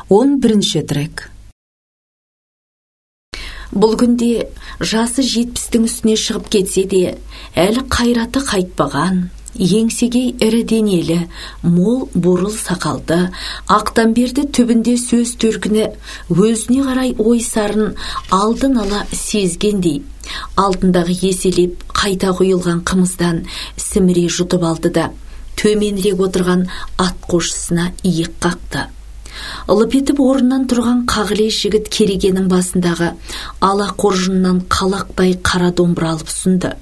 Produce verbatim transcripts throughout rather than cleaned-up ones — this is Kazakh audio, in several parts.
он бірінші трек. Бұл күнде жасы жетпістің үстіне шығып кетсе де, әлі қайраты қайтпаған, еңсеге ірі денелі, мол бурыл сақалды, ақтан берді түбінде сөз төркіні, өзіне қарай ой сарын алдын ала сезгендей, алдындағы еселеп қайта құйылған қымыздан сіміре жұтып алды да, төменірек отырған ат қосшысына иек қақты. Лып етіп орнынан тұрған қағылез жігіт керегенің басындағы ала қоржыннан қалақтай қара домбыра алып ұсынды.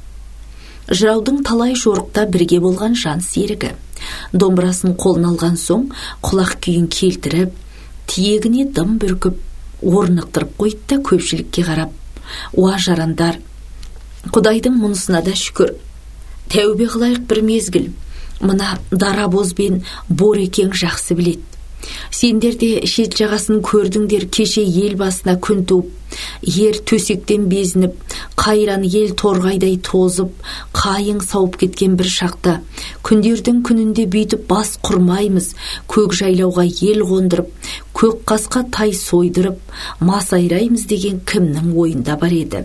Жыраудың талай жорықта бірге болған жан серігі. Домбырасын қолына алған соң құлақ күйін келтіріп, тиегіне дым бүркіп, орнықтырып қойды да көпшілікке қарап: «Уа жарандар, Құдайдың мұнысына да шүкір. Тәубе қылайық бір мезгіл. Мына дарабоз бен Борекең жақсы білет. Сендер де шет жағасын көрдіңдер, кеше ел басына күн туып, ер төсектен безініп, қайран ел торғайдай тозып, қайың сауып кеткен бір шақта, күндердің күнінде бүйтіп бас құрмаймыз, көк жайлауға ел қондырып, көк қасқа тай сойдырып, масайраймыз деген кімнің ойында бар еді.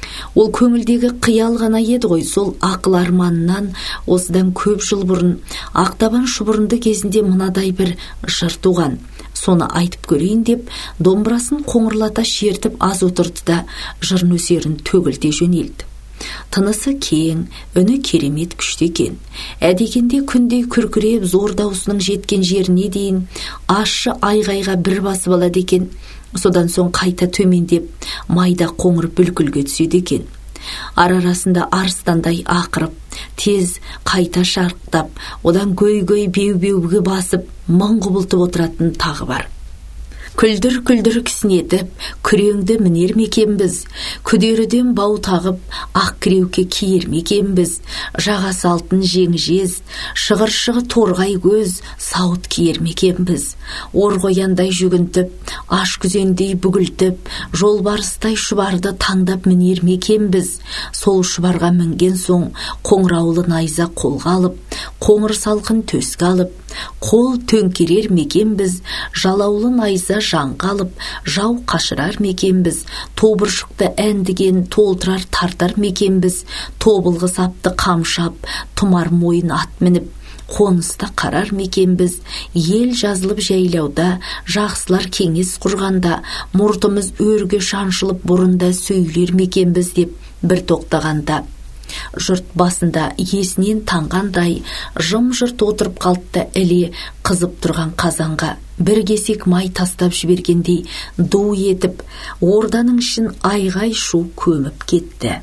Ол көңілдегі қиял ғана еді ғой. Сол ақыл арманынан осыдан көп жыл бұрын ақтабан шұбырынды кезінде мынадай бір жыр туған. Соны айтып көрейін деп, домбырасын қоңырлата шертіп аз отырды да жыр нөсерін төгілте жөнелді. Тынысы кең, үні керемет күшті екен. Әдегенде күндей күркіреп, зор даусының жеткен жеріне дейін ащы айғайға бір басып алады екен. Содан соң қайта төмендеп, майда қоңыр бүлкілге түседі екен. Ара-арасында арыстандай ақырып, тез қайта шарықтап, одан гөй-гөй беу-беуге басып, мың құбылтып отыратын тағы бар. Күлдір-күлдір кісінетіп, күреңді мінер мекенбіз, күдеріден бау тағып, ақ кіреуке киер мекенбіз, жағасы алтын жеңжез, шығыр-шығы торғай көз, сауыт киер мекенбіз, ор қояндай жүгінтіп, аш күзендей бүгілтіп, жолбарыстай шұбарды таңдап мінер мекенбіз. Сол шұбарға мінген соң, қоңыраулы найза қолға алып, қоңыр салқын төске алып, қол төңкерер мекенбіз, жалаулы найза жанға алып, жау қашырар мекенбіз, тобыршықты әндіген толтырар тартар мекенбіз, тобылғы сапты қамшап, тұмар мойын ат мініп, қоныста қарар мекенбіз, ел жазылып жайлауда, жақсылар кеңес құрғанда, мұртымыз өрге шаншылып бұрында сөйлер мекенбіз деп бір тоқтағанда, жұрт басында есінен танғандай жым-жырт отырып қалды, іле қызып тұрған қазанға бір кесек май тастап жібергендей ду етіп, орданың ішін айғай шу көміп кетті.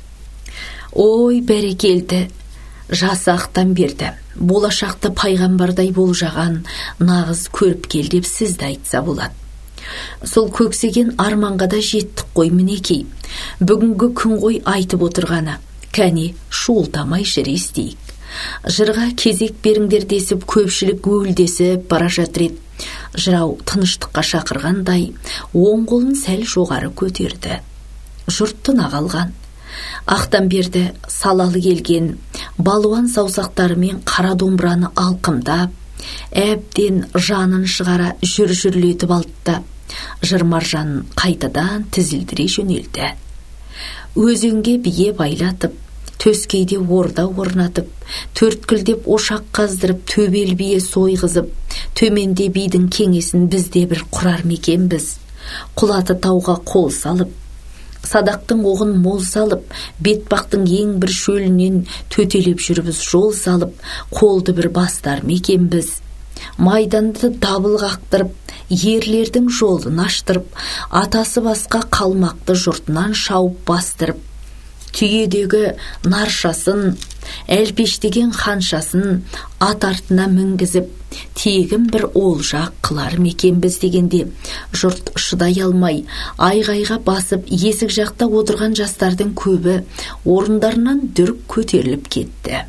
Ой, бәрекелді, жасы ақтан берді, болашақты пайғамбардай болжаған нағыз көріпкел деп сізді айтса болады. Сол көксеген арманға да жеттік қой мінекей. Бүгінгі күн ғой айтып отырғаны. Кәне, шуылтамай жыр естейік. Жырға кезек беріңдер десіп, көпшілік гуілдесіп бара жатыр еді. Жырау тыныштыққа шақырғандай, оң қолын сәл жоғары көтерді. Жұрт тына қалған. Ақтан берді салалы келген балуан саусақтарымен қара домбыраны алқымдап, әбден жанын шығара жүр-жүрлетіп алды да, жыр маржанын қайтадан тізілдіре жөнелді. Өзенге бие байлатып, төскейде орда орнатып, төрткілдеп ошақ қаздырып, төбел бие сойғызып, төменде бидің кеңесін бізде бір құрар мекенбіз. Құлаты тауға қол салып, садақтың оғын мол салып, бетпақтың ең бір шөлінен төтелеп жүрбіз жол салып, қолды бір бастар мекенбіз. Майданды дабыл қақтырып, ерлердің жолын аштырып, атасы басқа қалмақты жұртынан шауып бастырып, түйедегі наршасын, әлпештеген ханшасын ат артына мінгізіп, тегін бір олжа қылар мекенбіз дегенде, жұрт шыдай алмай, айғайға басып, есік жақта отырған жастардың көбі орындарынан дүрк көтеріліп кетті.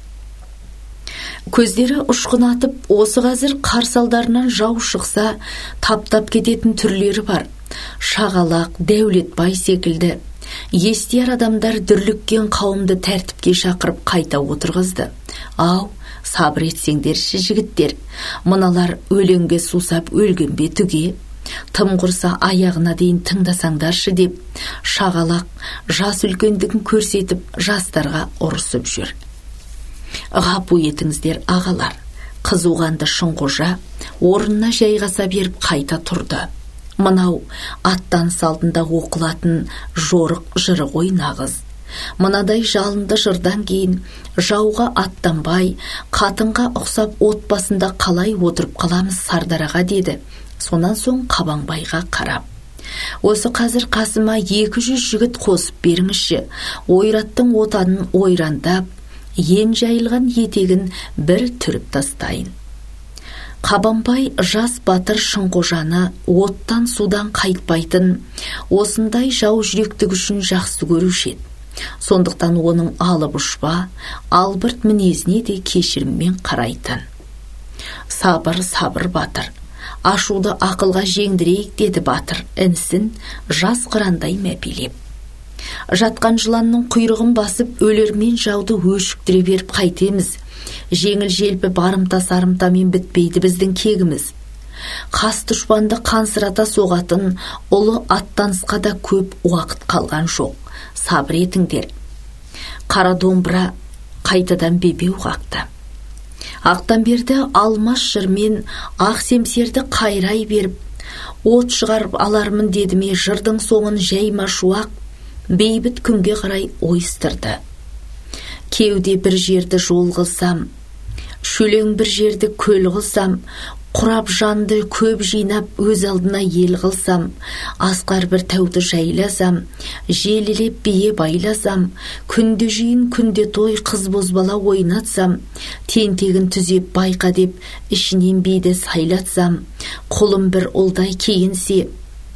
Көздері ұшқын атып, осы қазір қарсалдарынан жау шықса, таптап кететін түрлері бар. Шағалақ, Дәулетбай секілді. Естияр адамдар дүрліккен қауымды тәртіпке шақырып қайта отырғызды. Ау, Сабыр етсеңдерші жігіттер, мыналар өлеңге сусап өлген бе түге, тым құрса аяғына дейін тыңдасаңдаршы деп, шағалақ жас үлкендігін көрсетіп жастарға ұрысып жүр. Ғапу етіңіздер ағалар. Қызуғанды Шынқожа орнына жайғаса беріп қайта тұрды. Мынау аттан салтында оқылатын жорық жыры ғой нағыз. Мынадай жалынды жырдан кейін жауға аттанбай, қатынға ұқсап отбасында қалай отырып қаламыз Сардараға деді. Сонан соң Қабанбайға қарап: осы қазір қасыма екі жүз жігіт қосып беріңізші, ойраттың отанын ойрандап, ен жайылған етегін бір түріп тастайын. Қабанбай жас батыр Шынқожаны оттан судан қайтпайтын, осындай жау жүректік үшін жақсы көруші еді. Сондықтан оның алып ұшпа, албырт мінезіне де кешіріммен қарайтын. Сабыр, сабыр батыр, ашуды ақылға жеңдірейік деді батыр інісін жас қырандай мәпелеп. Жатқан жыланның құйрығын басып өлермен жауды өшіктіре беріп қайтеміз. Жеңіл желпі барымта сарымтамен бітпейді біздің кегіміз. Қас дұшпанды қансырата соғатын ұлы аттанысқа да көп уақыт қалған жоқ. Сабыр етіңдер. Қара домбыра қайтадан бебеу қақты. Ақтан берді алмас жырмен ақ семсерді қайрай беріп, от шығарып алармын дедіме жырдың соңын жайма шуақ, бейбіт күнге қарай ойыстырды. Кеуде бір жерді жол қылсам, шөлең бір жерді көл қылсам, құрап жанды көп жинап өз алдына ел қылсам, асқар бір тәуді жайласам, желілеп бие байласам, күнде жиын күнде той қыз бозбала ойнатсам, тентегін түзеп байқа деп ішінен биді сайлатсам, қолым бір ұлдай кейінсе,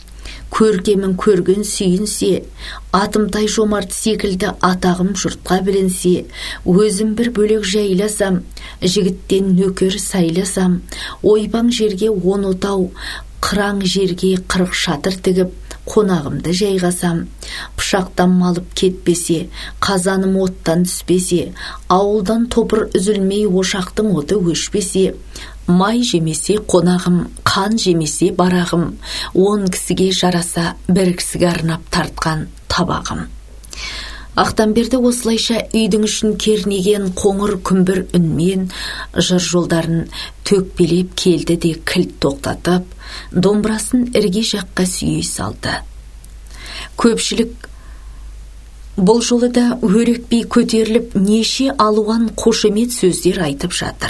көркемін көрген сүйінсе, атымтай жомарт секілді атағым жұртқа білінсе, өзім бір бөлек жайласам, жігіттен нөкер сайласам, ойбаң жерге он отау, қыран жерге қырық шатыр тігіп, қонағымды жайғасам, пышақтан малып кетпесе, қазаным оттан түспесе, ауылдан топыр үзілмей ошақтың оты өшпесе, май жемесе қонағым, қан жемесе барағым, он кісіге жараса бір кісіге арнап тартқан табағым. Ақтанберді осылайша үйдің ішін кернеген қоңыр күмбір үнмен жыр жолдарын төкпелеп келді де кілт тоқтатып, домбырасын ірге жаққа сүйей салды. Көпшілік бұл жолы да өрекпей көтеріліп неше алуан қошемет сөздер айтып жатыр.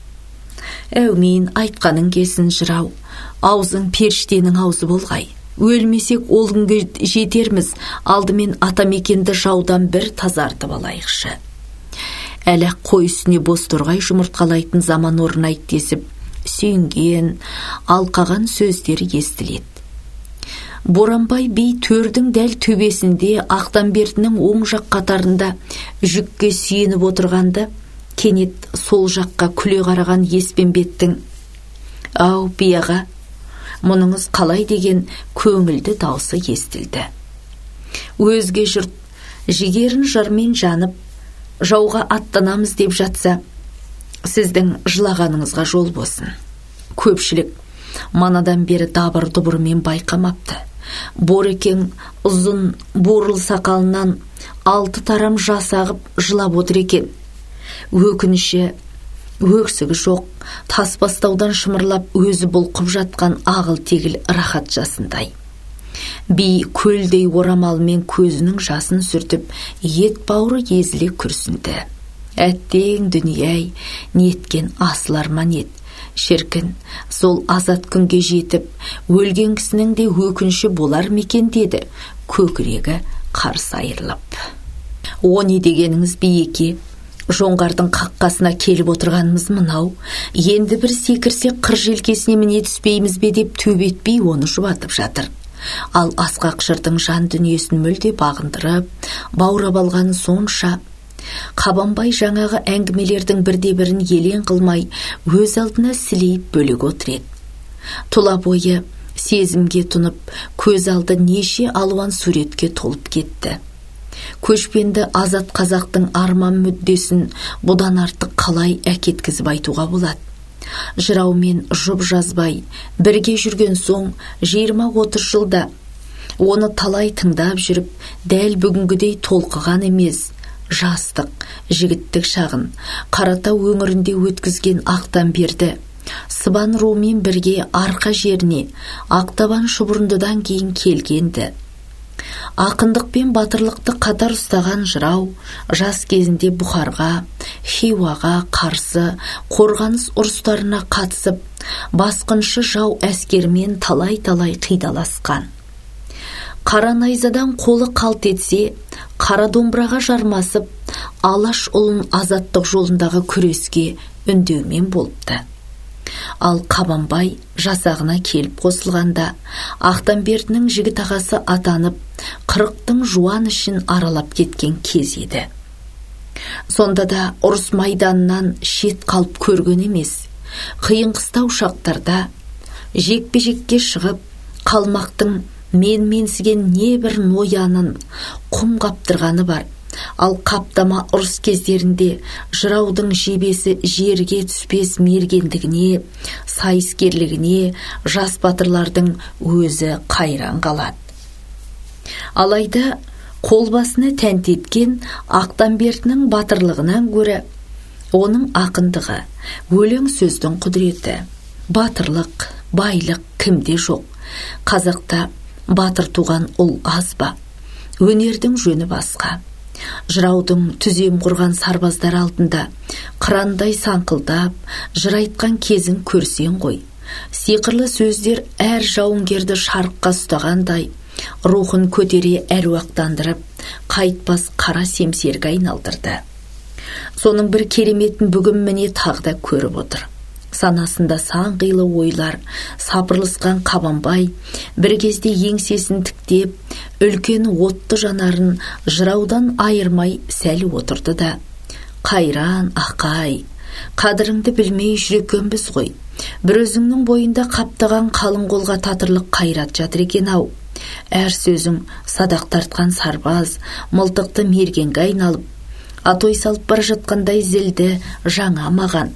Әумин, айтқаның келсін жырау, аузың періштенің аузы болғай. Өлмесек ол күнге жетерміз, алдымен атамекенді жаудан бір тазартып алайықшы. Әлі қой үстіне бос тұрғай жұмыртқалайтын заман орнайды десіп, сүйінген, алқаған сөздері естіледі. Боранбай би төрдің дәл төбесінде Ақтанбердінің оң жақ қатарында жүкке сүйеніп отырғанда, кенет сол жаққа күле қараған Еспенбеттің: «Ау, бияға, мұныңыз қалай?» деген көңілді даусы естілді. Өзге жұрт жігерін жырмен жанып, жауға аттанамыз деп жатса, сіздің жылағаныңызға жол болсын. Көпшілік манадан бері дабыр дұбырымен байқамапты. Борекең ұзын бурыл сақалынан алты тарам жас ағып жылап отыр екен. Өкініші, өксігі жоқ, тасбастаудан шымырлап өзі бұлқып жатқан ағыл тегіл рахат жасындай. Би көлдей орамалмен көзінің жасын сүртіп, ет бауыры езіле күрсінді. Әттең дүние-ай, неткен асыл арман ет. Шіркін, сол азат күнге жетіп, өлген кісінің де өкініші болар мекен деді, көкірегі қарс айырылып. О не дегеніңіз биеке? Жоңғардың қаққасына келіп отырғанымыз мынау, енді бір секірсе қыр желкесіне міне түспейміз бе деп төбетпей оны жұбатып жатыр. Ал асқақ жырдың жан дүниесін мүлде бағындырып, баурап алғаны сонша, Қабанбай жаңағы әңгімелердің бірде бірін елең қылмай, өз алдына сілейіп бөлек отыр еді. Тұла бойы сезімге тұнып, көз алды неше алуан суретке толып кетті. Көшпенді азат қазақтың арман мүддесін бұдан артық қалай әкеткізіп айтуға болады? Жыраумен жұп жазбай бірге жүрген соң жиырма отыз жылда оны талай тыңдап жүріп, дәл бүгінгідей толқыған емес, жастық, жігіттік шағын Қаратау өңірінде өткізген Ақтамберді Сыбан руымен бірге арқа жеріне Ақтабан Шұбырындыдан кейін келгенді. Ақындық пен батырлықты қатар ұстаған жырау жас кезінде Бұхарға, Хиуаға қарсы қорғаныс ұрыстарына қатысып, басқыншы жау әскермен талай-талай қидаласқан. Қара найзадан қолы қалт етсе, қара домбыраға жармасып, Алаш ұлын азаттық жолындағы күреске үндеумен болыпты. Ал Қабанбай жасағына келіп қосылғанда, Ақтамбердінің жігіт ағасы атанып, қырықтың жуан ішін аралап кеткен кез еді. Сонда да ұрыс майданынан шет қалып көрген емес, қиын қыстау шақтарда жекпе-жекке шығып, қалмақтың мен-менсіген небір ноянын құм қаптырғаны бар. Ал қаптама ұрыс кездерінде жыраудың жебесі жерге түспес мергендігіне, сайыскерлігіне жас батырлардың өзі қайран қалады. Алайда қолбасына тәнті еткен Ақтамбердінің батырлығынан гөрі оның ақындығы, өлең сөздің құдіреті, батырлық, байлық кімде жоқ. Қазақта батыр туған ұл аз ба? Өнердің жөні басқа. Жыраудың түзем құрған сарбаздар алдында қырандай саңқылдап, жыр айтқан кезін көрсең ғой. Сиқырлы сөздер әр жауынгерді шарыққа ұстағандай, рухын көтере әруақтандырып, қайтпас қара семсерге айналдырды. Соның бір кереметін бүгін міне тағы да көріп отыр. Санасында сан қилы ойлар сапырлысқан Қабанбай бір кезде еңсесін тіктеп, үлкен отты жанарын жыраудан айырмай сәл отырды да: «Қайран, ақай, қадіріңді білмей жүрекенбіз ғой. Бір өзіңнің бойында қаптаған қалың қолға татырлық қайрат жатыр екен-ау. Әр сөзің садақ тартқан сарбаз, мылтықты мергенге айналып, атой салып бара жатқандай зілді жаңа маған.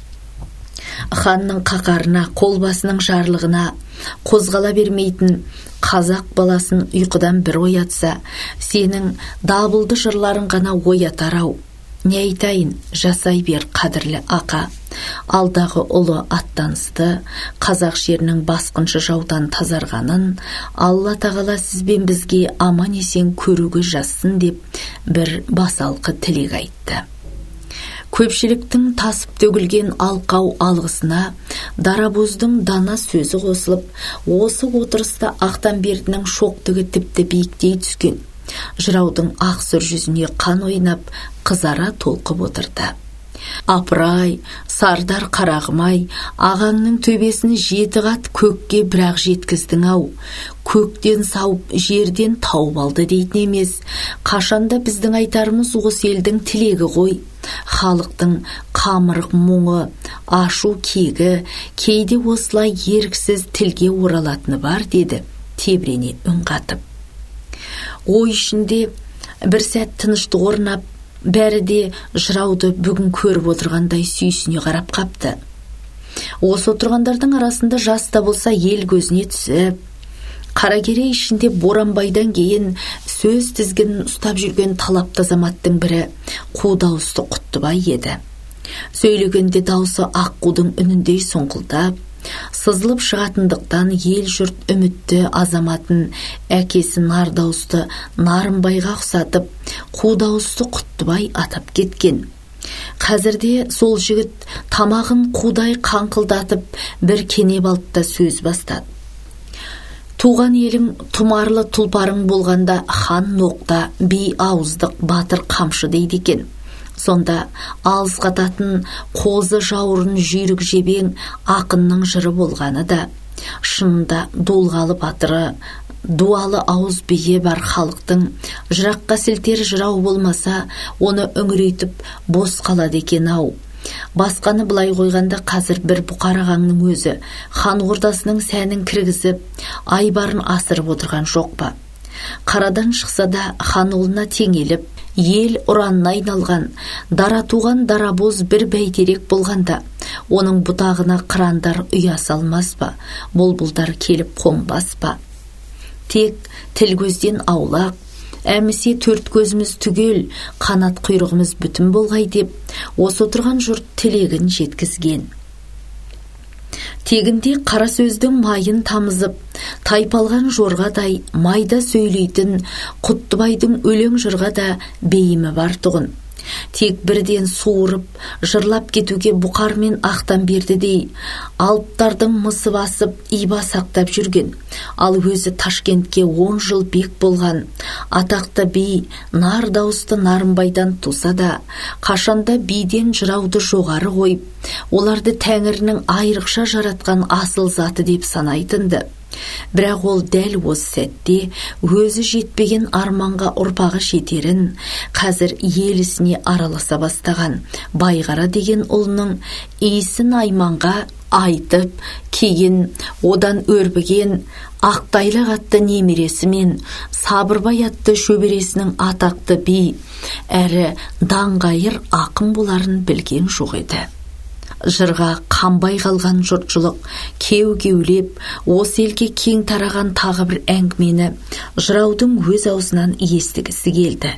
Ханның қақарына, қолбасының жарлығына қозғала бермейтін қазақ баласын ұйқыдан бір оятса, сенің дабылды жырларын ғана оятар-ау. Не айтайын, жасай бер қадірлі ақа. Алдағы ұлы аттанысты, қазақ жерінің басқыншы жаудан тазарғанын Алла тағала сізбен бізге аман есен көруге жазсын деп бір басалқы тілек айтты. Көпшіліктің тасып төгілген алқау алғысына дарабоздың дана сөзі қосылып, осы отырыста Ақтамбердінің шоқтығы тіпті биіктей түскен. Жыраудың ақ сұр жүзіне қан ойнап, қызара толқып отырды. Апырай, сардар қарағымай, ағаңның төбесін жеті қат көкке бірақ жеткіздің-ау. Көктен сауып, жерден тауып алды дейтін емес. Қашанда біздің айтарымыз осы елдің тілегі ғой. Халықтың қамырық мұңы, ашу кегі, кейде осылай еріксіз тілге оралатыны бар, деді тебірене үн қатып. Ой ішінде бір сәт тыныштық орнап, бәрі де жырауды бүгін көріп отырғандай сүйсіне қарап қапты. Осы отырғандардың арасында жас та болса ел көзіне түсіп, Қаракерей ішінде Боранбайдан кейін сөз тізгінін ұстап жүрген талапты азаматтың бірі қу дауысты Құттыбай еді. Сөйлегенде даусы аққудың үніндей соңқылдап, сызылып шығатындықтан ел жұрт үмітті азаматын әкесі нар дауысты Нарымбайға ұқсатып, қу дауысты Құттыбай атап кеткен. Қазірде сол жігіт тамағын қудай қаңқылдатып бір кенеп алды да сөз бастады. Туған елің тұмарлы тұлпарың болғанда хан ноқта, би ауыздық, батыр қамшы дейді екен. Сонда алыс қататын қозы жауырын жүйрік жебең ақынның жыры болғаны да, шынында долғалы батыры, дуалы ауыз биі бар халықтың жыраққа сілтер жырау болмаса, оны үңірейтіп бос қалады екен-ау. Басқаны былай қойғанда қазір бір бұқар ағаңның өзі хан ордасының сәнін кіргізіп, айбарын асырып отырған жоқ па? Қарадан шықса да хан ұлына теңеліп, ел ұранына айналған, дара туған дарабоз бір бәйтерек болғанда, оның бұтағына қырандар ұя салмас па, бұлбұлдар келіп қонбас па. Тек тіл көзден аулақ, әмісе төрт көзіміз түгел, қанат құйрығымыз бүтін болғай деп, осы отырған жұрт тілегін жеткізген. Тегінде қара сөздің майын тамызып, тайпалған жорғадай майда сөйлейтін Құттыбайдың өлең жырға да бейімі бар тұғын. Тек бірден суырып, жырлап кетуге Бұқар мен Ақтанбердідей алыптардың мысы басып, иба сақтап жүрген, ал өзі Ташкентке он жыл бек болған атақты би нар дауысты Нарымбайдан туса да, қашанда биден жырауды жоғары қойып, оларды Тәңірінің айрықша жаратқан асыл заты деп санайтынды. Бірақ ол дәл осы сәтте өзі жетпеген арманға ұрпағы жетерін, қазір ел ісіне араласа бастаған Байғара деген ұлының иісін Айманға айтып, кейін одан өрбіген Ақтайлақ атты немересі мен Сабырбай атты шөбересінің атақты би әрі даңғайыр ақын боларын білген жоқ еді. Жырға қанбай қалған жұртшылық кеу-кеулеп, осы елге кең тараған тағы бір әңгімені жыраудың өз аузынан естігісі келді.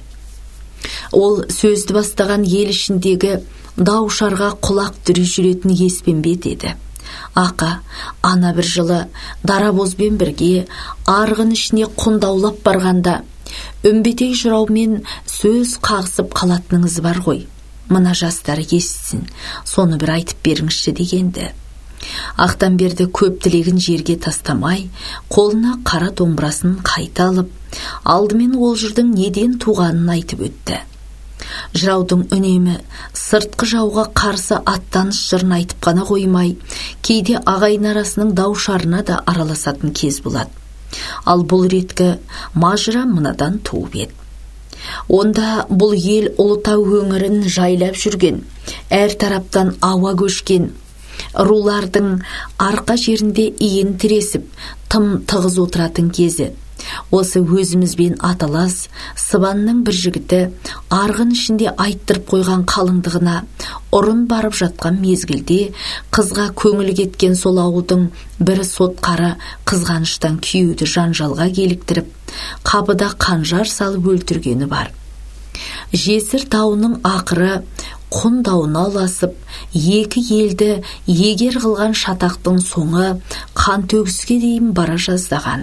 Ол сөзді бастаған ел ішіндегі даушарға құлақ дүре жүретін Еспенбет еді. Ақа, ана бір жылы дарабозбен бірге арғын ішіне құндаулап барғанда, Үмбетей жыраумен сөз қағысып қалатыныңыз бар ғой. Мына жастары естісін, соны бір айтып беріңізші дегенді. Ақтанберді көп тілегін жерге тастамай, қолына қара домбырасын қайта алып, алдымен ол жырдың неден туғанын айтып өтті. Жыраудың үнемі сыртқы жауға қарсы аттаныс жырын айтып қана қоймай, кейде ағайын арасының даушарына да араласатын кез болады. Ал бұл реткі мажыра мынадан туып еді. Онда бұл ел Ұлытау өңірін жайлап жүрген, әр тараптан ауа көшкен, рулардың арқа жерінде иін тіресіп, тым тығыз отыратын кезі. Осы өзімізбен аталас, Сыбанның бір жігіті арғын ішінде айттырып қойған қалыңдығына ұрын барып жатқан мезгілде, қызға көңіл кеткен сол ауылдың бір сотқары қызғаныштан күйеуді жанжалға келіктіріп, қапыда қанжар салып өлтіргені бар. Жесір тауының ақыры құн дауына ұласып, екі елді егер қылған шатақтың соңы қан төгіске дейін бара жаздаған.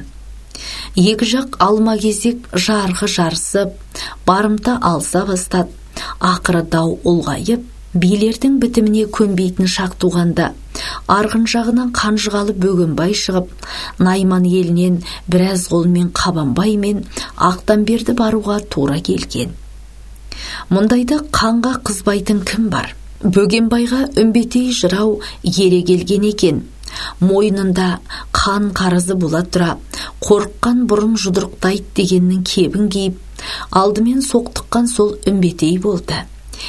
Екі жақ алма кезек жарғы жарысып, барымта алса бастады. Ақыры дау ұлғайып, билердің бітіміне көнбейтін шақ туғанда, арғын жағынан Қанжығалы Бөгенбай шығып, Найман елінен біраз қолмен Қабанбай мен Ақтанберді баруға тура келген. Мұндайда қанға қызбайтын кім бар? Бөгенбайға Үмбетей жырау ере келген екен. Мойнында қан қарызы бола тұра, қорыққан бұрын жұдырықтайды дегеннің кебін киіп, алдымен соқтыққан сол Үмбетей болды.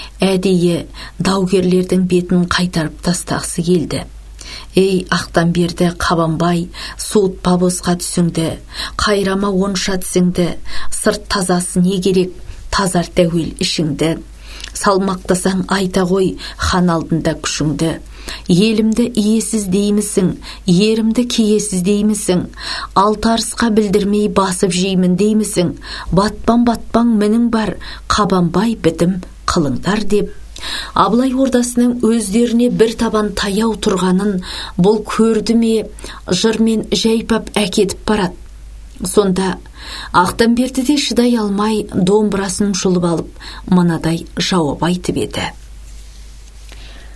Әдейі даугерлердің бетін қайтарып тастағысы келді. Ей, Ақтанберді, Қабанбай, суытпа босқа түсіңді, қайрама онша тісіңді, сырт тазасы не керек, тазар тәуел ішіңді. Салмақтасаң айта ғой хан алдында күшіңді. Елімді иесіз деймісің, ерімді киесіз деймісің, алтарысқа білдірмей басып жеймін деймісің, батпан-батпан мінің бар, Қабанбай бітім қылыңдар деп. Абылай ордасының өздеріне бір табан таяу тұрғанын бұл көрді ме, жырмен жайпап әкетіп барады. Сонда Ақтанберді де шыдай алмай домбырасын жұлып алып, мынадай жауап айтып еді.